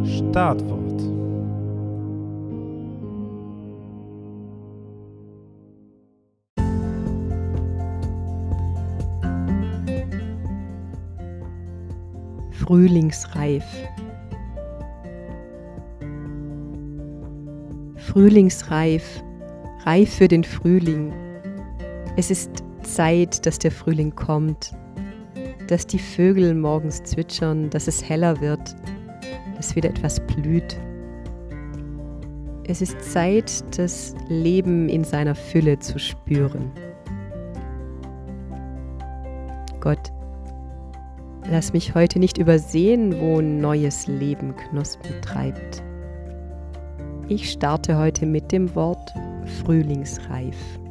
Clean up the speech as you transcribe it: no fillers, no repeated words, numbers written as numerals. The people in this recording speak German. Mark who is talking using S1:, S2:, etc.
S1: Startwort.
S2: Frühlingsreif. Frühlingsreif, reif für den Frühling. Es ist Zeit, dass der Frühling kommt, dass die Vögel morgens zwitschern, dass es heller wird, dass wieder etwas blüht. Es ist Zeit, das Leben in seiner Fülle zu spüren. Gott, lass mich heute nicht übersehen, wo neues Leben Knospen treibt. Ich starte heute mit dem Wort frühlingsreif.